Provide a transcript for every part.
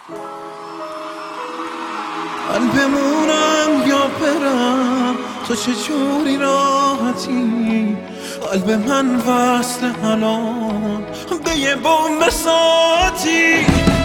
من بمونم یا برم، تو چه جوری راحتی؟ قلب من وصل الان به یه بمب ساعتی.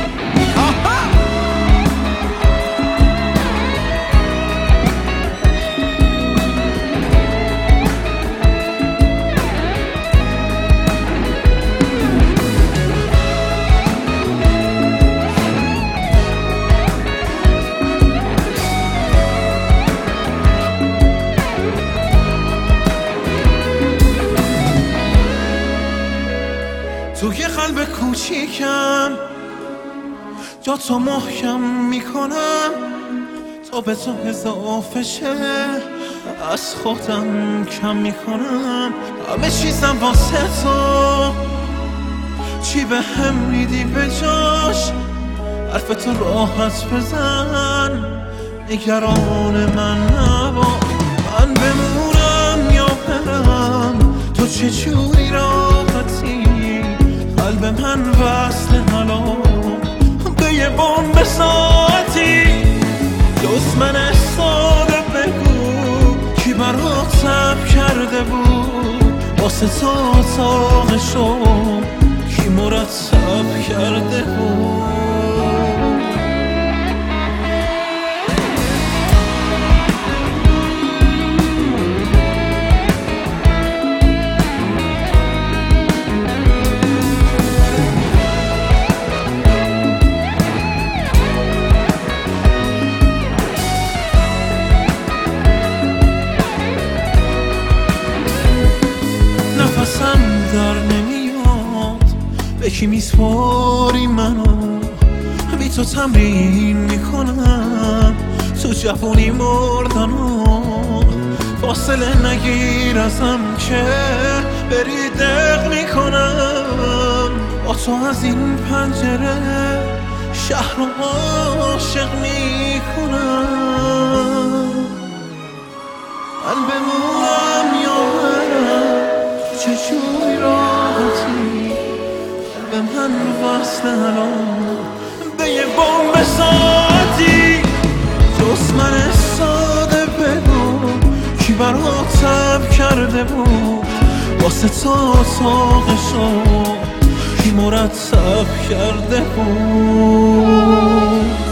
توی قلب کوچیکم جا تو محکم میکنم تا به تو اضافه شه، از خودم کم میکنم همه چیزم واسه تو. چی به هم میدی به جاش؟ حرف تو راحت بزن، نگران من نبا. من بمونم یا برم، تو چه جوری راحتی؟ قلب من وصل الان به یه بمب ساعتی. جز من ساده بگو کی مرتب کرده بود واسه تو اتاقشو، کی مرتب کرده بود. نفسم در نمیاد، به کی میسپاری منو؟ بی تو تمرین میکنم تو جوونی مردنو. فاصله نگیر ازم که بری دق میکنم. با تو از این پنجره شهر رو عاشق میکنم. من بمونم یا برم، چه جوری راحتی؟ به من وصل الان به یه بمب ساعتی. جز من ساده بگو کی مرتب کرده بود واسه تو اتاقشو، کی مرتب کرده بود.